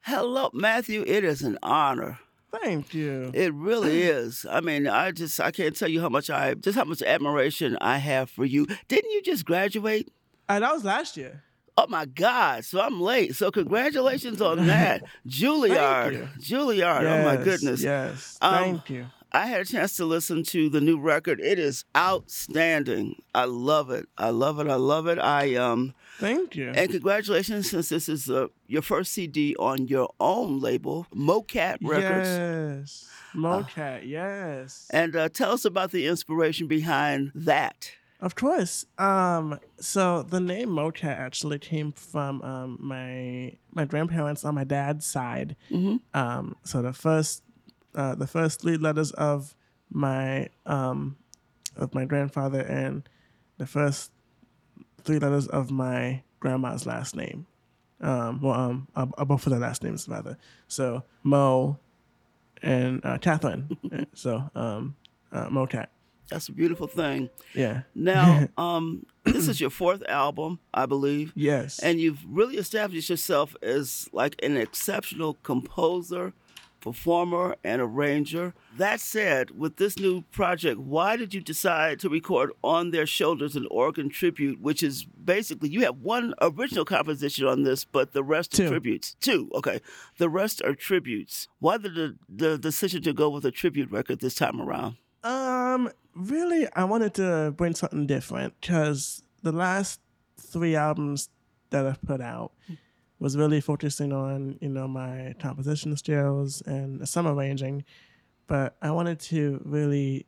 Hello, Matthew. It is an honor. Thank you. It really is. I mean, I can't tell you how much admiration I have for you. Didn't you just graduate? That was last year. Oh my God! So I'm late. So congratulations on that, Thank you. Juilliard. Oh my goodness. Yes. Um, Thank you. I had a chance to listen to the new record. It is outstanding. I love it. I love it. I love it. Thank you. And congratulations, since this is your first CD on your own label, MoCat Records. Yes. MoCat, yes. And tell us about the inspiration behind that. Of course. So the name MoCat actually came from my grandparents on my dad's side. Mm-hmm. So the first 3 letters of my grandfather and the first 3 letters of my grandma's last name. Both of their last names rather. So Mo and Catherine. So MoCat. That's a beautiful thing. Yeah. Now, this is your 4th album, I believe. Yes. And you've really established yourself as like an exceptional composer, performer, and arranger. That said, with this new project, why did you decide to record On Their Shoulders an organ tribute, which is basically, you have one original composition on this, but the rest are tributes? 2, okay. The rest are tributes. Why the decision to go with a tribute record this time around? Really, I wanted to bring something different because the last 3 albums that I've put out was really focusing on, my composition skills and some arranging. But I wanted to really,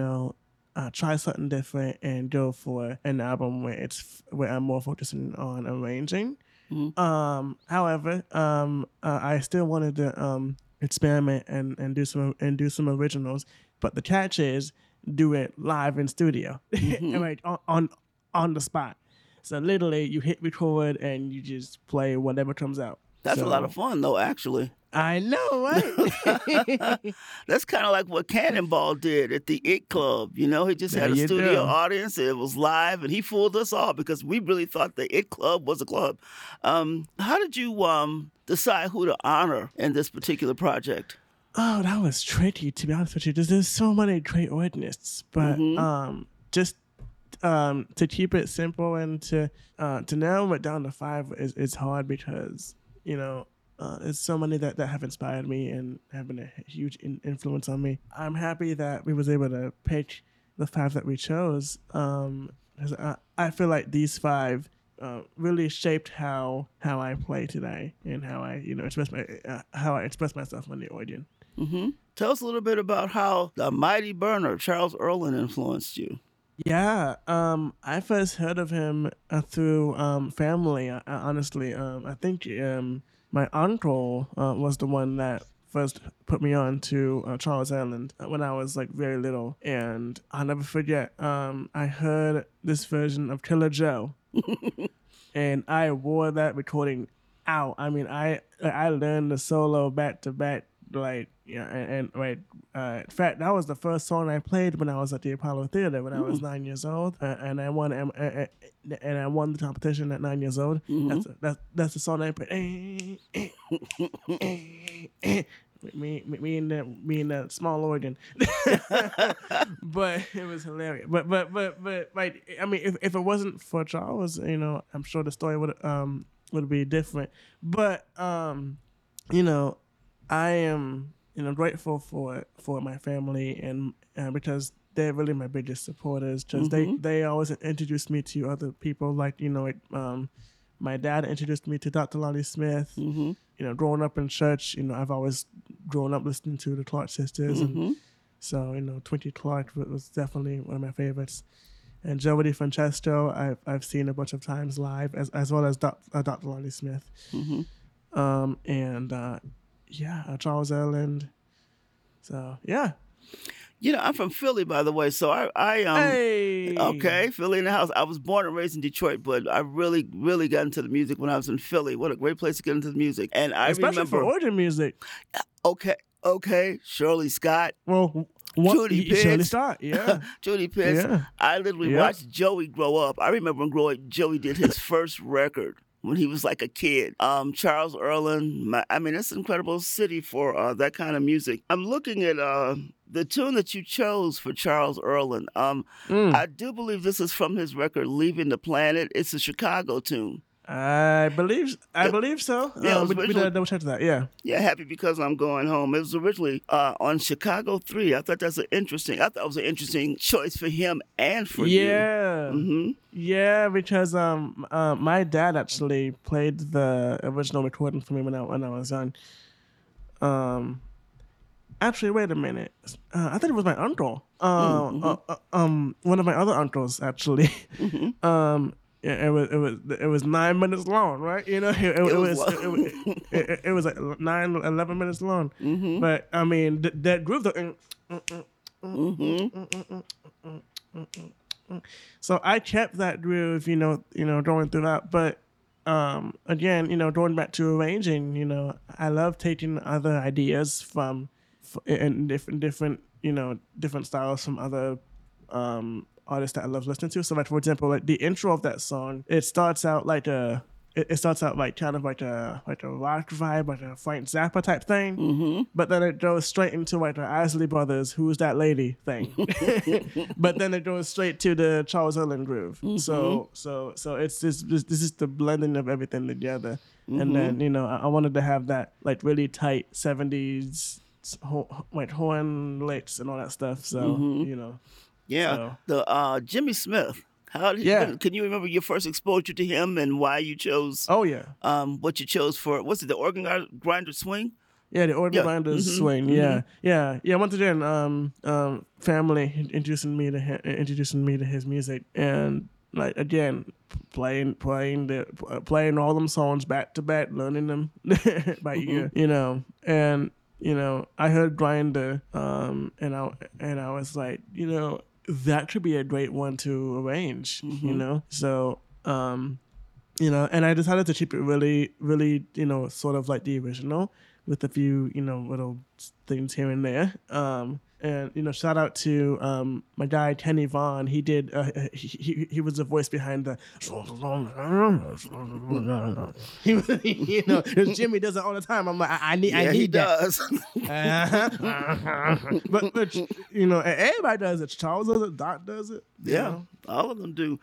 try something different and go for an album where I'm more focusing on arranging. Mm-hmm. However, I still wanted to experiment and do some originals. But the catch is do it live in studio, right on the spot. So literally, you hit record and you just play whatever comes out. That's a lot of fun, though. Actually, I know, right? That's kind of like what Cannonball did at the IT Club. He just had a studio audience. And it was live, and he fooled us all because we really thought the IT Club was a club. How did you decide who to honor in this particular project? Oh, that was tricky, to be honest with you. There's so many great artists, but just to keep it simple and to narrow it down to 5 is hard because there's so many that have inspired me and have been a huge influence on me. I'm happy that we was able to pick the 5 that we chose. 'Cause I feel like these 5 really shaped how I play today and how I express myself on the organ. Mm-hmm. Tell us a little bit about how the mighty burner Charles Earland influenced you. Yeah, I first heard of him through family. Honestly, I think my uncle was the one that first put me on to Charles Earland when I was like very little, and I'll never forget. I heard this version of Killer Joe, and I wore that recording out. I mean, I learned the solo back to back. In fact, that was the first song I played when I was at the Apollo Theater when I was 9 years old, and I won the competition at 9 years old. Mm-hmm. That's the song I played. Me and that small organ, but it was hilarious. But like, I mean, if it wasn't for Charles, I'm sure the story would be different. But I am, grateful for my family and because they're really my biggest supporters. Because they always introduced me to other people. Like my dad introduced me to Dr. Lonnie Smith. Mm-hmm. Growing up in church, I've always grown up listening to the Clark sisters, and so Twinkie Clark was definitely one of my favorites. And Joey DeFrancesco, I've seen a bunch of times live, as well as Dr. Lonnie Smith. Charles Earland. So yeah. I'm from Philly, by the way, so I Hey. Okay, Philly in the house. I was born and raised in Detroit, but I really, really got into the music when I was in Philly. What a great place to get into the music. And I Especially remember for organ music. Okay, Shirley Scott. Well, Judy Pitts. Shirley Scott, yeah. Judy Pitts. Yeah. I literally watched Joey grow up. I remember when Joey did his first record. when he was like a kid. Charles Earland, I mean, that's an incredible city for that kind of music. I'm looking at the tune that you chose for Charles Earland. Mm. I do believe this is from his record "Leaving the Planet." It's a Chicago tune. I believe It- so. yeah, it was We originally- gotta double check that. Yeah. Yeah, Happy Because I'm Going Home. It was originally on Chicago 3. I thought it was an interesting choice for him and for you. Yeah. Mm-hmm. Yeah, because my dad actually played the original recording for me when I was young. Actually, wait a minute. I thought it was my uncle. One of my other uncles actually. Yeah, it was 9 minutes long, right? You know, it was like 11 minutes long. Mm-hmm. But I mean, that groove. So I kept that groove, going through that. But again, going back to arranging, I love taking other ideas from and different styles from other artists that I love listening to. So, like for example, like the intro of that song, it starts out like kind of like a rock vibe, like a Frank Zappa type thing. Mm-hmm. But then it goes straight into like the Isley Brothers, "Who's That Lady" thing. But then it goes straight to the Charles Earland groove. Mm-hmm. So it's this is the blending of everything together. Mm-hmm. And then I wanted to have that like really tight 70s like horn licks and all that stuff. So Mm-hmm. Yeah. So. The Jimmy Smith. Can you remember your first exposure to him and why you chose? Oh yeah. What you chose for? What's it? The organ grinder swing. Yeah, the organ Yeah. grinders Mhm. swing. Mhm. Yeah. Once again, family introducing me to his music, and like again, playing all them songs back to back, learning them by ear, and I heard Grinder, and I was like, that could be a great one to arrange, So, and I decided to keep it really, really, sort of like the original with a few, little things here and there. And shout out to my guy Kenny Vaughn. He did. He was the voice behind the. Because Jimmy does it all the time. I'm like, I need he that. does. But everybody does it. Charles does it. Doc does it. Yeah, all of them do.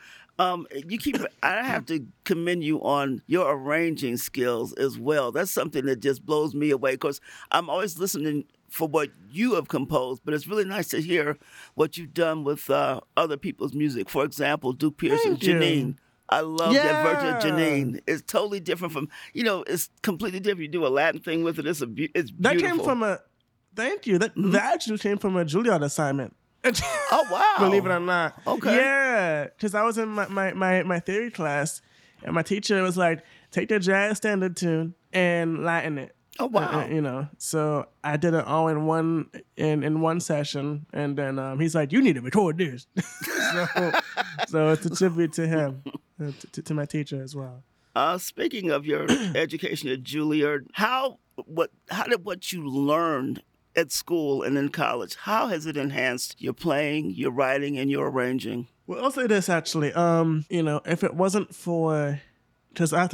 I have to commend you on your arranging skills as well. That's something that just blows me away because I'm always listening for what you have composed, but it's really nice to hear what you've done with other people's music. For example, Duke Pearson, Thank you. Janine. I love that version of Yeah. Janine. It's totally different from, it's completely different. You do a Latin thing with it. It's beautiful. That came from a. Thank you. That actually came from a Juilliard assignment. Oh, wow. Believe it or not. Okay. Yeah, because I was in my theory class, and my teacher was like, take the jazz standard tune and Latin it. Oh, wow. So I did it all in one session, and then he's like, "You need to record this." so it's a tribute to him, to my teacher as well. Speaking of your education at Juilliard, how did what you learned at school and in college, how has it enhanced your playing, your writing, and your arranging? Well, I'll say this actually. If it wasn't for, because I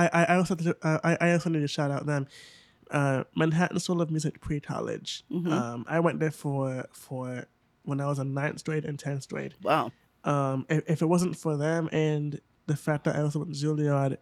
also need to shout out them. Manhattan School of Music pre-college. I went there for when I was in 9th grade and 10th grade. Wow. If it wasn't for them and the fact that I also went to Juilliard,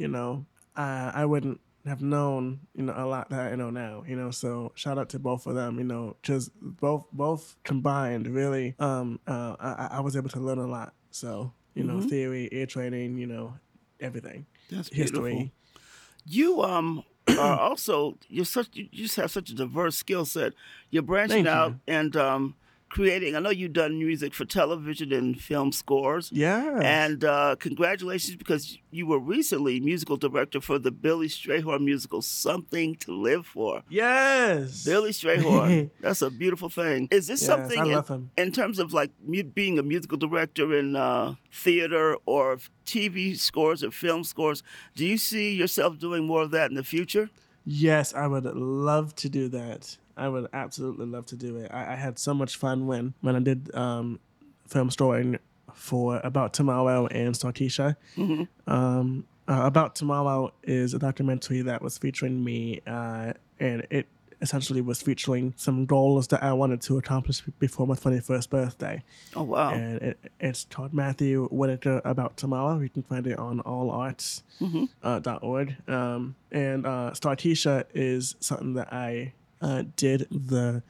I wouldn't have known, a lot that I know now, so shout out to both of them, because both combined really, I was able to learn a lot. So, theory, ear training, everything. That's history. beautiful. You are also you just have such a diverse skill set. You're branching Thank you. out and creating. I know you've done music for television and film scores. Yeah. And congratulations, because you were recently musical director for the Billy Strayhorn musical "Something to Live For." Yes. Billy Strayhorn, that's a beautiful thing. Is this Yes, something I love him. in terms of like being a musical director in theater or TV scores or film scores? Do you see yourself doing more of that in the future? Yes, I would love to do that. I would absolutely love to do it. I had so much fun when I did film scoring for About Tomorrow and Starkeisha. About Tomorrow is a documentary that was featuring me, and it essentially was featuring some goals that I wanted to accomplish before my 21st birthday. Oh, wow. And it's called Matthew Whitaker About Tomorrow. You can find it on allarts.org. And Startisha is something that I did the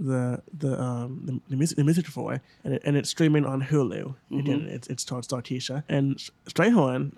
music for, and it's streaming on Hulu. Again, it's called Startisha. And Strayhorn,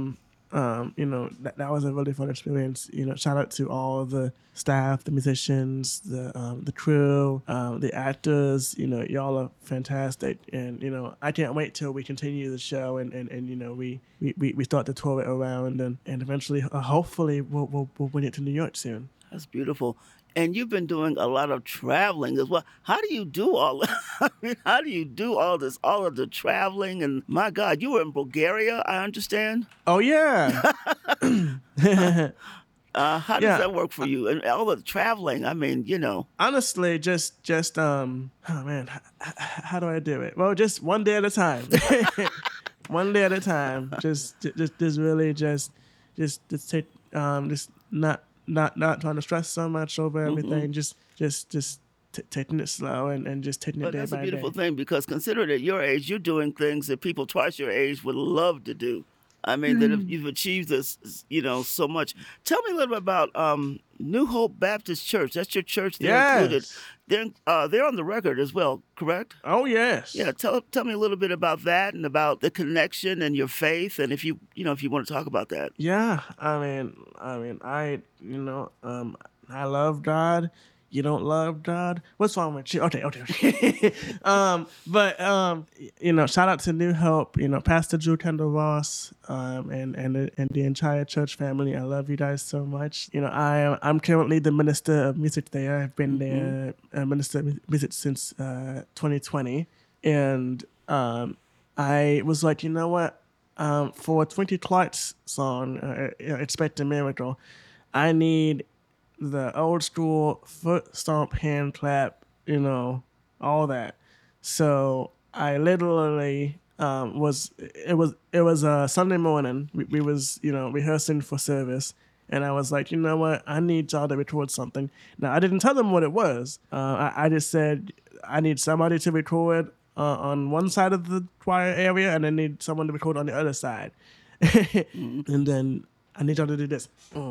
that was a really fun experience. Shout out to all the staff, the musicians, the crew, the actors. Y'all are fantastic, and I can't wait till we continue the show and we start to tour it around and eventually, hopefully, we'll bring it to New York soon. That's beautiful. And you've been doing a lot of traveling as well. How do you do all I mean, how do you do all of the traveling? And my God, you were in Bulgaria, I understand. Oh, yeah. How does that work for you? And all the traveling, I mean, Honestly, just oh man, how do I do it? Well, just one day at a time. One day at a time. Just really just take just not trying to stress so much over everything. Just taking it slow and just taking it day by day. But that's a beautiful thing, because considering at your age, you're doing things that people twice your age would love to do. I mean, that if you've achieved this, so much. Tell me a little bit about New Hope Baptist Church. That's your church. They're included. They're on the record as well, correct? Oh, yes. Yeah. Tell me a little bit about that and about the connection and your faith, and if you want to talk about that. Yeah. I love God. You don't love God? What's wrong with you? Okay. But shout out to New Hope, Pastor Drew Kendall Ross, and the entire church family. I love you guys so much. I'm currently the minister of music there. I've been there, minister of music since 2020, and I was like, you know what? For Twinkie Clark's song, Expect a Miracle, I need the old school foot stomp, hand clap, all that. So I literally it was a Sunday morning. We was rehearsing for service, and I was like, you know what? I need y'all to record something. Now I didn't tell them what it was. I just said I need somebody to record on one side of the choir area, and I need someone to record on the other side. And then I need y'all to do this.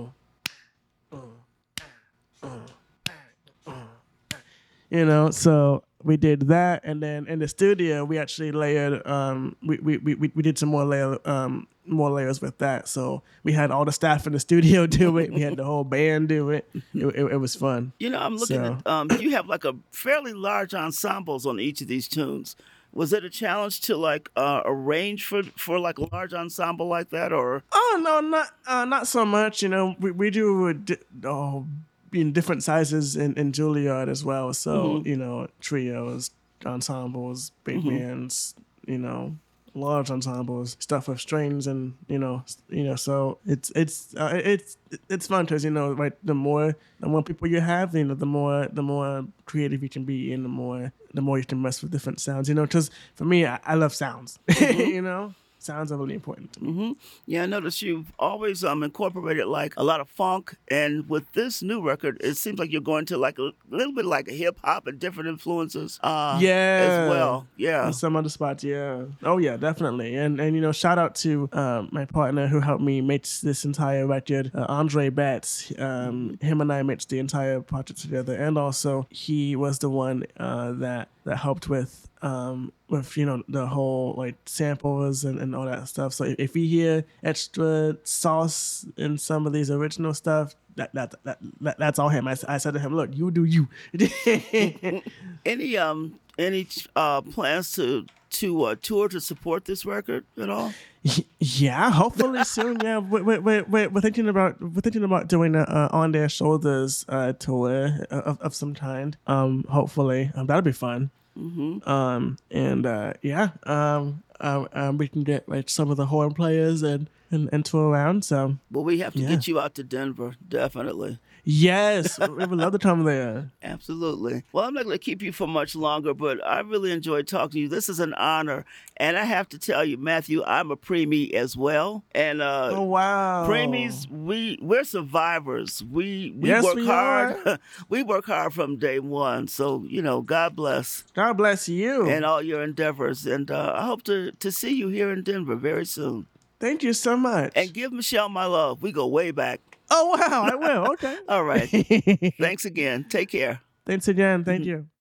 So we did that, and then in the studio we actually layered. We did some more layers with that. So we had all the staff in the studio do it. We had the whole band do it. It was fun. I'm looking at. You have like a fairly large ensembles on each of these tunes. Was it a challenge to arrange for like a large ensemble like that, or? Oh no, not so much. We do in different sizes in Juilliard as well. So trios, ensembles, big bands, large ensembles, stuff with strings, and so it's fun because like the more people you have, the more creative you can be, and the more you can mess with different sounds, because for me, I love sounds. Sounds are really important to me. Yeah, I noticed you've always incorporated like a lot of funk, and with this new record, it seems like you're going to like a little bit like a hip hop and different influences. As well. Yeah, in some other spots. Yeah. Oh yeah, definitely. And shout out to my partner who helped me make this entire record, Andre Batts. Him and I mixed the entire project together, and also he was the one that helped with the whole like samples and all that stuff. So if you hear extra sauce in some of these original stuff, that's all him. I said to him, look, you do you. Any plans to tour to support this record at all? Yeah, hopefully soon. Yeah, we're thinking about doing a On Their Shoulders tour of some kind. Hopefully, that'll be fun. We can get like some of the horn players and tour around. So we have to get you out to Denver, definitely. Yes, we would love to come there. Absolutely. Well, I'm not going to keep you for much longer, but I really enjoyed talking to you. This is an honor. And I have to tell you, Matthew, I'm a preemie as well. And Oh wow, preemies, we're survivors. We Yes, work we hard. are. We work hard from day one. So, God bless God bless you. and all your endeavors. And I hope to see you here in Denver very soon. Thank you so much. And give Michelle my love. We go way back. Oh wow, I will. Okay. All right. Thanks again. Take care. Thanks again. Thank you.